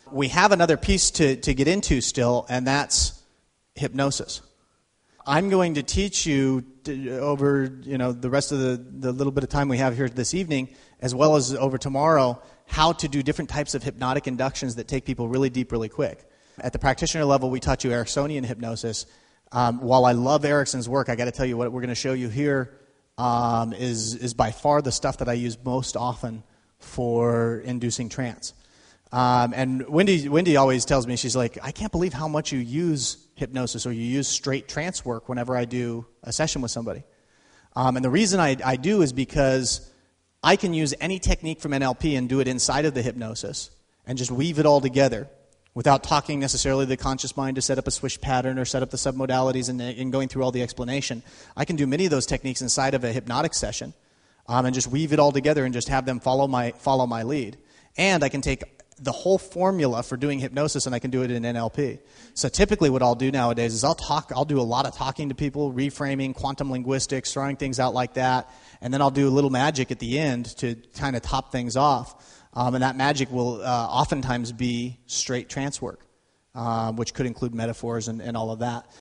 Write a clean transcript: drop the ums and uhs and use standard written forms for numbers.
We have another piece to get into still, and that's hypnosis. I'm going to teach you over the rest of the little bit of time we have here this evening, as well as over tomorrow, how to do different types of hypnotic inductions that take people really deep, really quick. At the practitioner level, we taught you Ericksonian hypnosis. While I love Erickson's work, I got to tell you what we're going to show you here is by far the stuff that I use most often for inducing trance. And Wendy always tells me, she's like, I can't believe how much you use hypnosis or you use straight trance work whenever I do a session with somebody. And the reason I do is because I can use any technique from NLP and do it inside of the hypnosis and just weave it all together without talking necessarily to the conscious mind to set up a swish pattern or set up the submodalities and going through all the explanation. I can do many of those techniques inside of a hypnotic session and just weave it all together and just have them follow my lead. And I can take the whole formula for doing hypnosis and I can do it in NLP. So typically what I'll do nowadays is I'll do a lot of talking to people, reframing, quantum linguistics, throwing things out like that, and then I'll do a little magic at the end to kind of top things off. And that magic will oftentimes be straight trance work, which could include metaphors and all of that.